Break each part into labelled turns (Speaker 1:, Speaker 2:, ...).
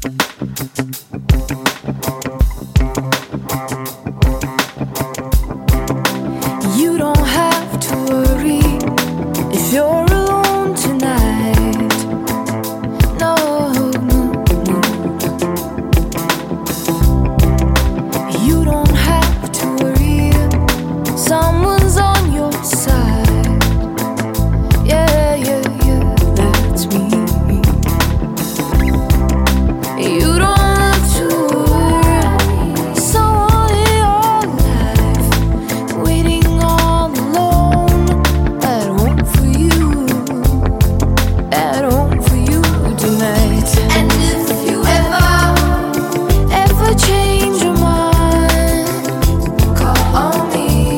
Speaker 1: You don't have to worry if you're alone tonight. No, no, no. You don't have to worry. Someone's on your side. Yeah, yeah, yeah, that's me. You don't have to worry. Someone in your life waiting all alone at home for you, at home for you tonight. And if you ever change your mind, call me,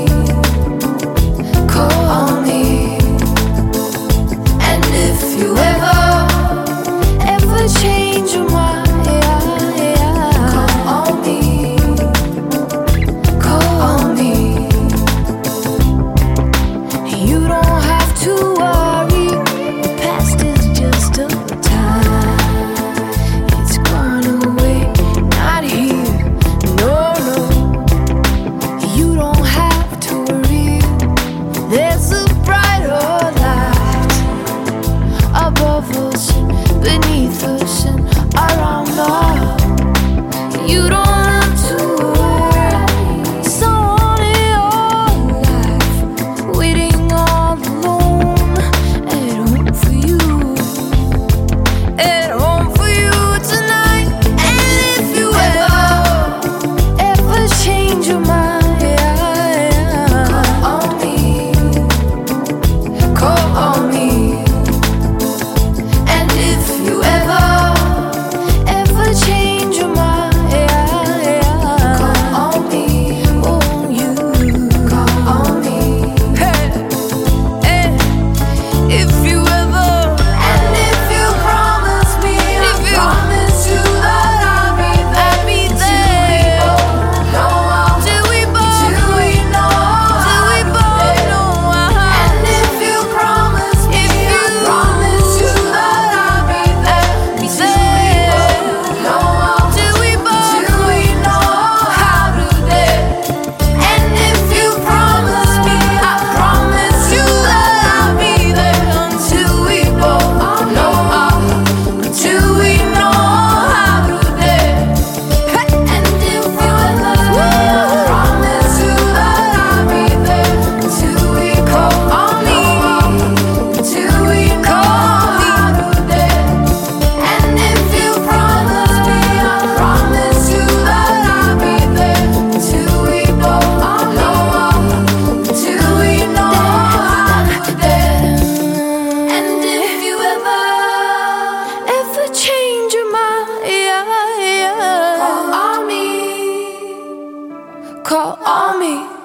Speaker 1: call me. And if you ever change your mind, call me, call me. You don't have to worry, the past is just a time. It's gone away, not here, no, no. You don't have to worry, there's a brighter light above us, beneath us, and around us. You don't have to worry, someone in your life waiting all alone at home for you, at home for you tonight. And if you ever change your mind, call me, call me. And if you ever change your mind, call me, oh, you call me. Hey, hey. If you ever, and if you promise me, I promise you that I'll be there. Till we both know. And if you promise me, I promise you that I'll be there. Till we both know how to dance. And if you promise me, I promise you that I'll be there until we both know how to dance. And if you promise you that I'll be there until we call me, till we know how to dance. And if you promise me, I promise you that I'll be there until we both know how, till we know how to dance. And if you ever change your mind, call me, call me.